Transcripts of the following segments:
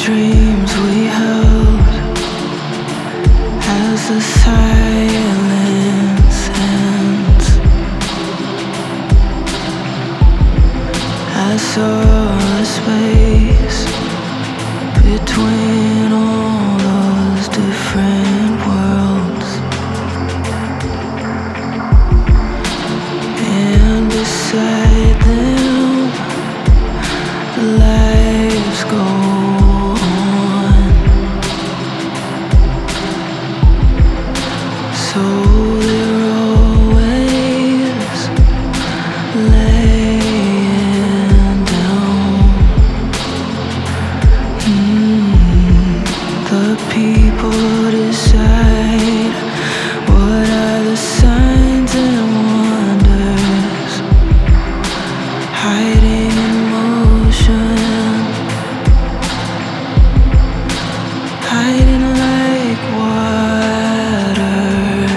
dreams we held as the silence ends. I saw the space between all those different worlds, and beside them the lives go on. So they're always laying down. The people decide what are the signs and wonders hiding in motion, hiding like water,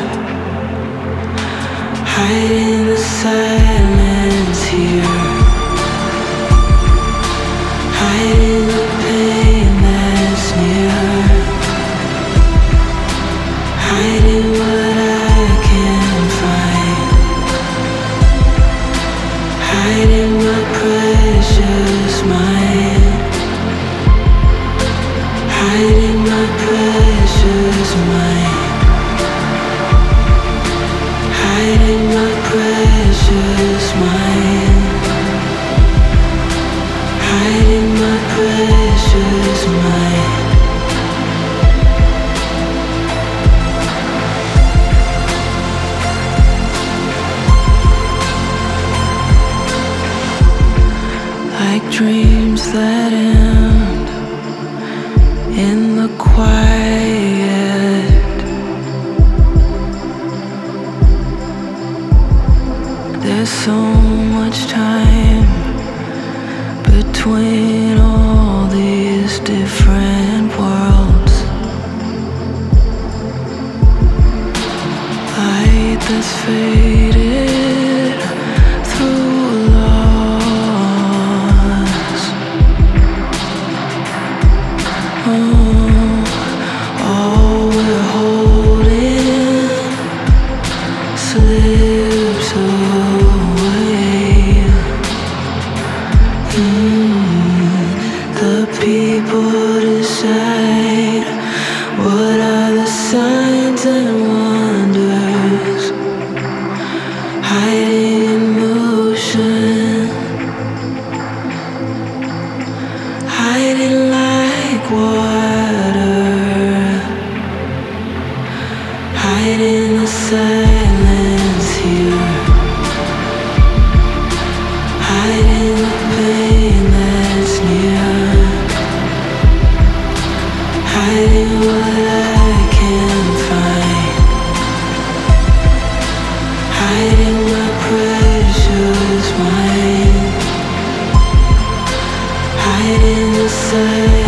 hiding the silence here, hiding the pain that's near, hiding what I can't find, hiding my precious mind, hiding my precious mind, hiding my precious mind, hiding my precious mind. Like dreams that end in the quiet, there's so much time between all these different worlds. Light that's faded through loss. All we're holding slips away. The people decide what are the signs and wonders hiding in motion, hiding like water, hiding the silence here, hiding the pain that's near, hiding what I can't find, hiding my precious mind, hiding the silence.